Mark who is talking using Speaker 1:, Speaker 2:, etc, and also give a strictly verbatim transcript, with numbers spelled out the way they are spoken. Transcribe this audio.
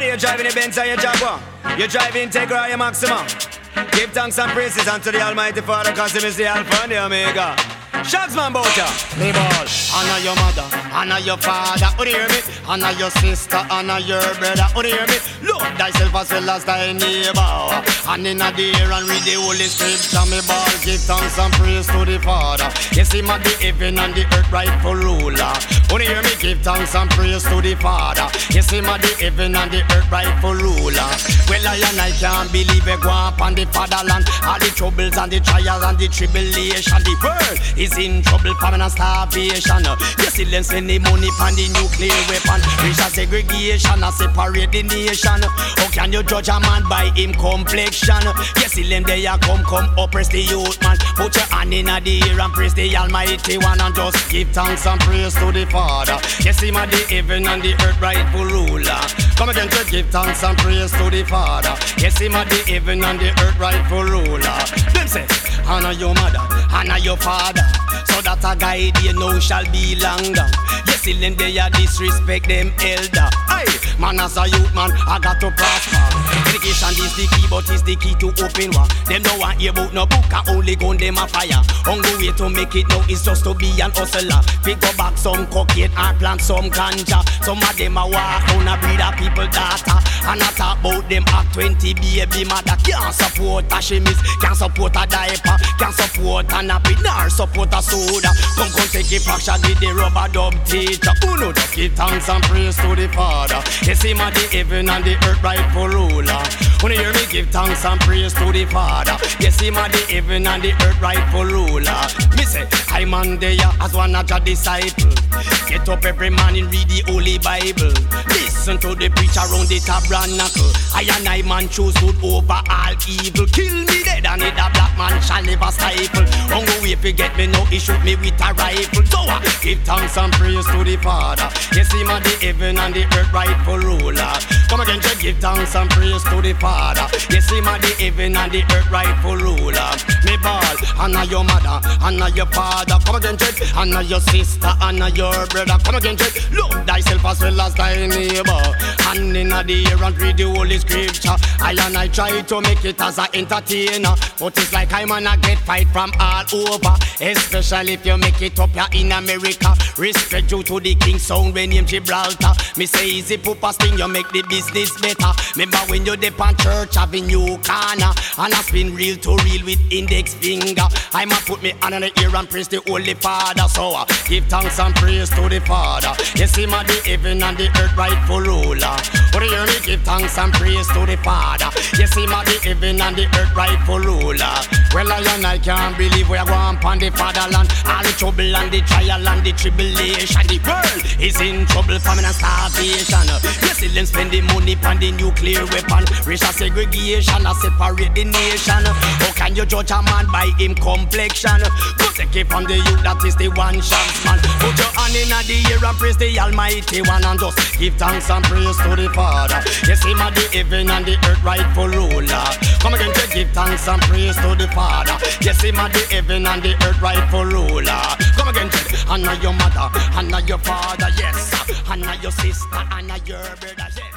Speaker 1: you're driving the Benz or your Jaguar, you're driving Integra or your Maxima. Give thanks and praises unto the Almighty Father, cause Him is the Alpha and the Omega. Shagsman Boucher.
Speaker 2: Me ball. Honor your mother, honor your father. Would you hear me? Honor your sister, honor your brother. Would you hear me? Love thyself as well as thy neighbor. And in a the air and read the Holy Scripture. Me ball. Give thanks and praise to the Father. Yes, Him at the heaven and the earth rightful ruler. Would you hear me? Give thanks and praise to the Father. Yes, Him at the heaven and the earth rightful ruler. Well, I and I can't believe it go up on the fatherland. All the troubles and the trials and the tribulation. The world is in trouble, famine and starvation. You see them spend the money on the nuclear weapon. Racial segregation and separate the nation. How can you judge a man by him complexion? You see them there come, come oppress the youth man. Put your hand in the air and praise the Almighty One and just give thanks and praise to the Father. You see my the heaven and the earth rightful ruler. Come again to give thanks and praise to the Father. You see my the heaven and the earth rightful ruler. Them say, honor your mother, honor your father, so that a guide you know shall be longer. Yes, see them they a disrespect them elder. Hey, man as a youth man, I got to prosper. Education is the key, but it's the key to open one. Them don't want hear about no book, I only gun them a fire. Only way to make it now is just to be an hustler. Pick up back some cocaine and plant some ganja. Some of them a walk on a breed of people data. And I talk about them at twenty baby mother. Can't support a chemise, can't support a diaper, can't support a nappy, nor support a soda. Come come take a fraction with the rubber dub teacher. Who know to give thanks and praise to the Father. Yes, Him at the heaven and the earth rightful ruler. When you hear me give thanks and praise to the Father. Yes, Him at the heaven and the earth rightful ruler. Me say, I'm on there as one of your disciples. Get up every morning, read the Holy Bible. Listen to the preacher round the tabernacle. I and I man choose good over all evil. Kill me dead and it a black man shall never stifle. Hunger way if you get me now, he shoot me with a rifle. So I uh, give thanks and praise to the Father. Yes, Him at the heaven and the earth rightful ruler. Come again, just give thanks and praise to the Father. Yes, Him at the heaven and the earth rightful ruler. Me ball, honor your mother, honor your father. Come again, just honor your sister, honor your brother. Come again, just love thyself as well as thy neighbor. And in the air and read the Holy Scripture. I and I try to make it as an entertainer, but it's like I'm gonna get fight from all over. Especially if you make it up here in America. Respect due to the King Sound when named Gibraltar. Me say easy pooper sting, you make the business better. Remember when you dip on Church Avenue corner, and I spin real to real with index finger. I'ma put me hand on the ear and praise the Holy Father. So uh, give thanks and praise to the Father. Yes, Him at the heaven and the earth rightful ruler. But you hear me give thanks and praise to the Father. Yes, Him at the heaven and the earth rightful ruler. Well, I and I can't believe we are going upon the fatherland. All the trouble and the trial and the tribulation. The world is in trouble, famine and starvation. Yes, them spend the money on the nuclear weapon. Racial segregation and separate the nation. How can you judge a man by him complexion? Go take it from the youth, that is the one chance man. Put your hand in the air and praise the Almighty One and just give thanks and praise to the Father. Yes, Him at the heaven and the earth rightful ruler. Come again to give thanks and praise to the Father. Yes, Him at the heaven and the earth rightful ruler. Come again to honor your mother, honor your father, yes. Honor your sister, honor your brother, yes.